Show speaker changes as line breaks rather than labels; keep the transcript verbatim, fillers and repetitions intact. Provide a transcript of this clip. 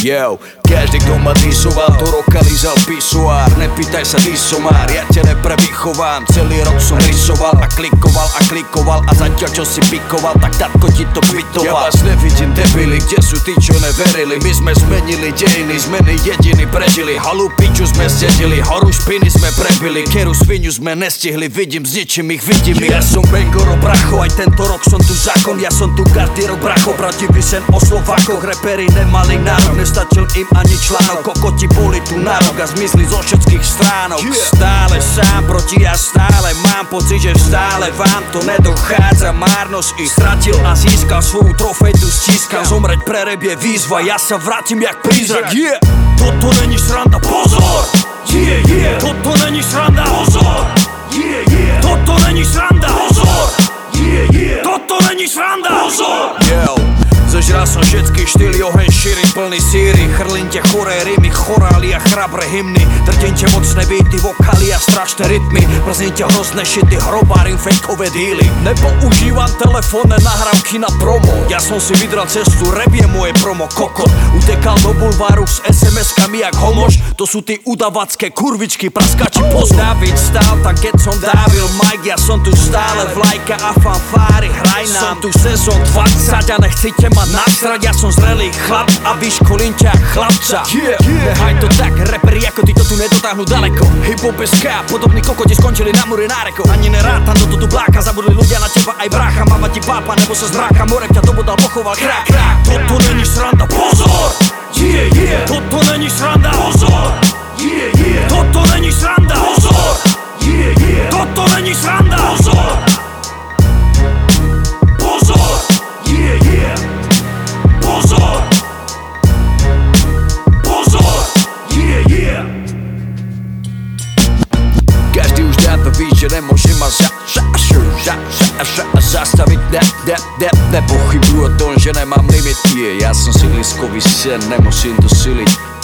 Yo, každý, kto ma disoval, to roka lízal pisuár. Nepýtaj sa disomár, ja ťa neprevychovám. Celý rok som rysoval a klikoval a klikoval a zatiaľ čo si pikoval, tak tatko ti to kvitoval. Ja vás nevidím debili, kde sú tí, čo neverili. My sme zmenili dejiny, zmeny jediní prežili. Halú piču sme zdedili, horu špiny sme prebili. Keru svinu sme nestihli, vidím s ničím ich vidím. Ja som Bengoro bracho, aj tento rok som tu zákon. Ja som tu každý rok bracho, pravdivý sen o Slovákoch. Reperi nemali nárok, nestačil im ani článok. Kokoti boli tu na rok a zmizli zo všetkých stránok. Stále sám proti ja stále mám pocit, že stále vám to nedochádza. Márnosť ich stratil a získal svoju trofej tu stískal. Zomreť pre rap je výzva, ja sa vrátim jak prízrak. Yeah. Toto není sranda, pozor! Yeah, yeah. Toto není sranda, pozor! Yeah, yeah. Toto není sranda, pozor! Yeah, yeah. Toto není sranda, pozor! Yo. Zežral som všetky štýly, oheň šírim plný síry. Chrlím te choré rymy, chorály a chrabre hymny. Drtím te mocné beaty, vokály a strašné rytmy. Przním te hrozné šity, hrobárim fejkové díly. Nepoužívam telefónne nahrávky na promo. Ja som si vydral cestu, rap je moje promo kokot. Utekal do bulváru s es em eskami jak homož. To sú tí udavacké kurvičky, praskači poz. David stál, tak keď som dávil Mike. Ja som tu stále vlajka a fanfáry, hraj nám. Som tu sezón dvadsať a nechcite ma nasrať, ja som zrelý chlap a vyškolím ťa chlapca. Yeah, yeah. Nehaj to tak, reperi ako ty to tu nedotáhnu daleko. Hip-hop es ká, podobní kokoti skončili na muri náreko. Ani nerátam do tu bláka, zabudli ľudia na teba aj brácha. Mama ti pápa, nebo sa zmráka, morem ťa dobodal, pochoval krák, krák. Toto není sranda, pozor! Yeah, yeah. Toto není sranda, pozor! Yeah, yeah. Toto není sranda, pozor! Yeah, yeah. Toto není sranda, pozor! Pozor! Yeah, yeah. Pozor! Pozor! Yeah, yeah. Každý už dávno ví, že nemôže ma za, za, za, za, za, za, zastaviť, ne, ne, ne, nepochybuj o tom, že nemám limit. Yeah, ja som síliskový sen, nemusím to siliť.